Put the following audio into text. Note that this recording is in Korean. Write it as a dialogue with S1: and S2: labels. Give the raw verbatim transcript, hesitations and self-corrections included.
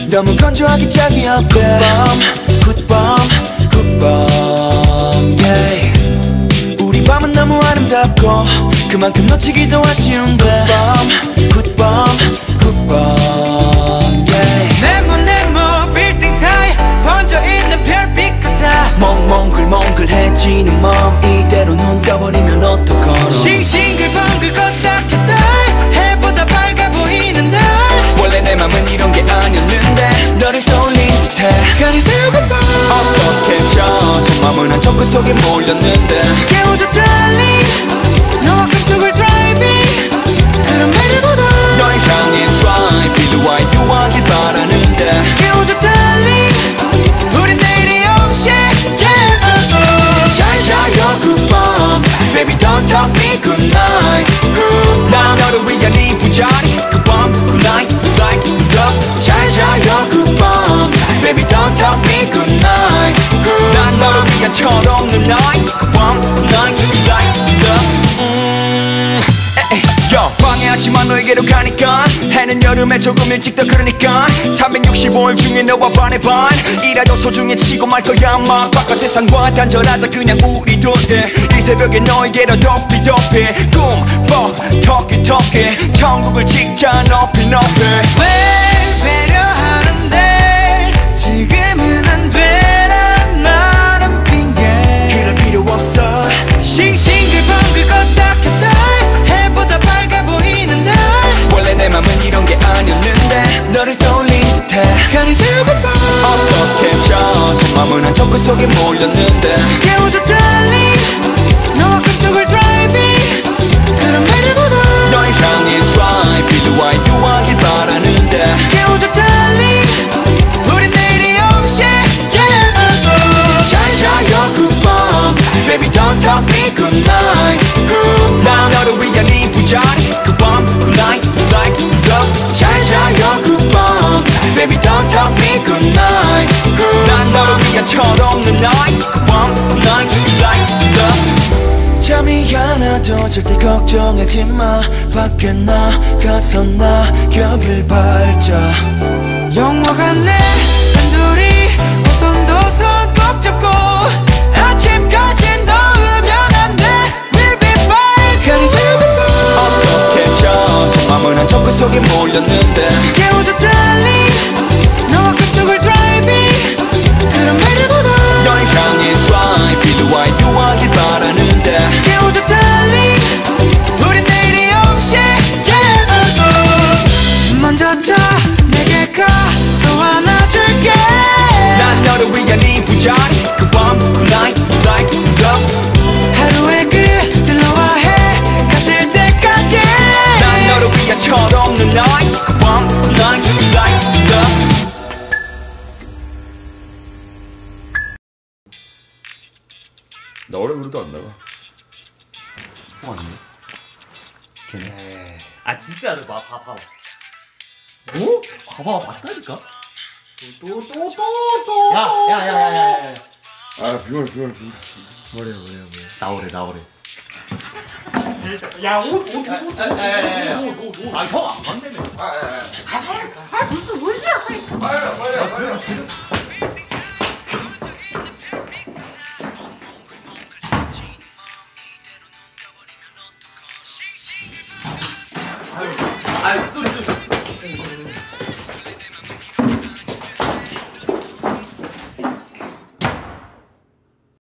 S1: 너무 건조하기 짝이 없대. 굿밤 굿밤 yeah. 우리 밤은 너무 아름답고 그만큼 놓치기도 아쉬운데. 굿밤 굿밤 yeah.
S2: 네모 네모 빌딩 사이 번져있는 별빛 같아.
S1: 몽몽글몽글해지는 맘 이대로 눈 떠버리면 어떡하노.
S2: 싱싱글벙글 껐다 켰다 해보다 밝아 보이는 날.
S1: 원래 내 맘은 이런 게 아니었는데 너를 떠올린 듯해.
S2: 가리새우가
S1: 어떻게 저 속마음은 한 초코 속에 몰렸는데.
S2: 깨워줘 darling 너와 꿈속을 driving 그런 매일보다
S1: 널 향해 drive 필요와 유하길 바라는데.
S2: 깨워줘 darling 우린 내일이 없이 yeah.
S1: 잘 자요 굿밤 baby don't talk me good night. 난 너를 위한 이 부자리 굿밤 good night good night good love. 잘 자요 굿밤 baby don't talk me good night. 난 너를 위한 철없는 night 굿밤 good night good night good love. 음, 에이, 요 방해하지만 너에게로 가니까 해는 여름에 조금 일찍 더 그러니까 삼백육십오 일 중에 너와 반의 반 이라도 소중히 치고 말 거야 아마. 바깥 세상과 단절하자 그냥 우리 둘. 이 새벽에 너에게로 덮이 덮이 꿈뻑 터키 터키 천국을 찍자 높이 높이.
S2: 왜 배려하는데 지금은 안 되란 말은 핑계.
S1: 그럴 필요 없어.
S2: 싱싱글벙글 껐다 켰다 해보다 밝아 보이는 날.
S1: 원래 내 맘은 이런 게 아니었는데 너를 떠올린 듯해.
S2: 가리새우가
S1: 어떻게 저 속마음은 한 초코 속에 몰렸는데.
S2: 깨워줘 darling 너와 꿈속을 driving 그런 매일보다
S1: 널 향해 drive 필요와 유하길 바라는데.
S2: 깨워줘 darling 우린 내일이 없이 yeah.
S1: 잘 자요 굿밤 baby don't talk me good night. 난 너를 위한 이 부자리 굿밤 good night good night good love. 잘 자요 굿밤 baby don't talk me good night. 난 너를 위한 철없는 night 굿밤 good night good night good love. 잠이 안 와도 절대 걱정하지 마. 밖에 나가서 낙엽을 밟자.
S2: 영화 같네 단둘이 오손도손 꼭 잡고 아침까지 넣으면 안돼 We'll be fine. 가리새우가
S1: 어떻게 저 속마음은 한 초코 속에 몰렸는데.
S2: 깨워줘 darling 너와 꿈속을 driving 그런 매일보다
S1: 널 향해 drive 필요와 유하길 바라는데.
S2: 깨워줘 darling 우린 내일이 없이 yeah. 먼저 자 내게 가서 안아줄게.
S1: 난 너를 위한 이 부자리 굿밤 good night good night good love.
S2: 하루의 끝을 너와 해 같을 때까지
S1: 난 너를 위한 철없는 night 굿밤 good night good night good love.
S3: 나오라 그래도 안 나가.
S4: 형 아니에요? 걔네. 아 진짜로 봐, 봐, 봐봐. 오? 봐봐, 봤다니까? 또, 또, 또, 또, 또. 야, 야, 야, 야, 야, 야.
S3: 아 비말 비말 비말.
S4: 뭐래요, 뭐래요, 뭐래요. 나오래, 나오래. 야, 옷, 옷, 옷, 옷, 옷, 옷, 옷, 옷. 아, 형 안 간다며. 아, 아, 아. 아, 무슨 옷이야, 빨리.
S3: 빨리 빨리 빨리.
S4: 아유, 소리 좀.